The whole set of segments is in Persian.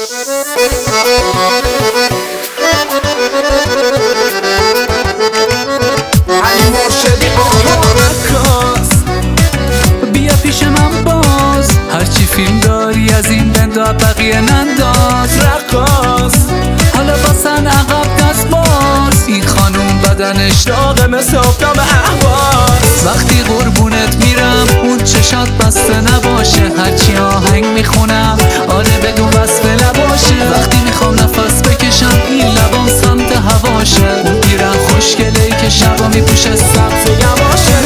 علی مرشدی رقاص، بیا پیش من باز، هرچی فیلم داری از این بندا بقیه ننداز. رقاص حالا باسن عقب دست باز، این خانوم بدنش داغ مثل آفتاب اهواز. وقتی قربونت میرم اون چشات بسته نباشه، هرچی آهنگ میخونم آره بدون وصف لباشه. وقتی میخوام نفس بکشم این لبام سمت هواشه، اون پیرن خوشگله‌ای که شبا میپوشه سبز یواشه.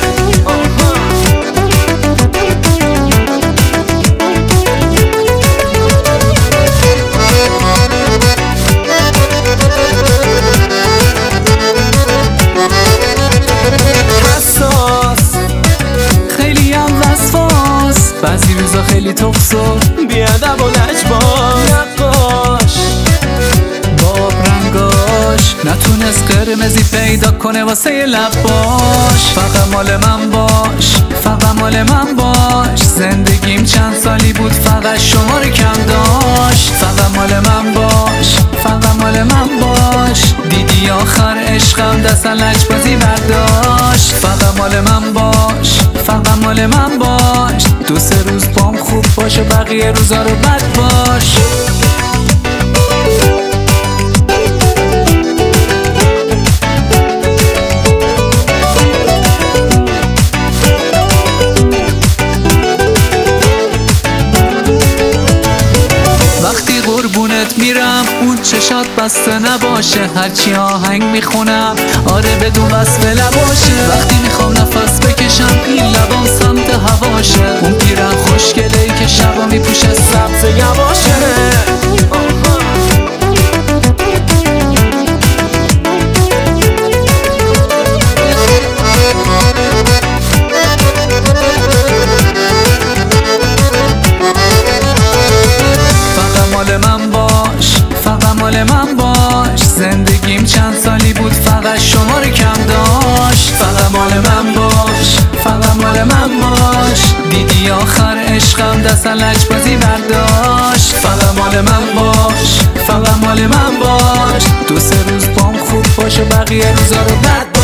بعضی روزا خیلی تخص و بیادب و لجباز. نقاش با رنگاش نتونست قرمزی پیدا کنه واسه لباش. فقط مال من باش، فقط مال من باش، زندگیم چند سالی بود فقط شما رو کم داشت. فقط مال من باش، فقط مال من باش، دیدی آخر عشقم دست لجبازی برداشت. فقط مال من باش، فقط مال من باش، دو سه روز بام خوب باش و بقیه روزا رو بد باش. وقتی قربونت میرم اون چشات بسته نباشه، هرچی آهنگ میخونم آره بدون وصف لباشه. وقتی میخوام نفس بکشم این لبام سمت هواشه، اون پیرن خوشگله‌ای که شبا میپوشه سبز یواشه. من باش، زندگیم چند سالی بود فقط شما رو کم داشت. فقط مال من باش، فقط مال من باش، دیدی آخر عشقم دست لجبازی برداشت. فقط مال من باش، فقط مال من باش، دو سه روز بام خوب باش و بقیه روزا رو بد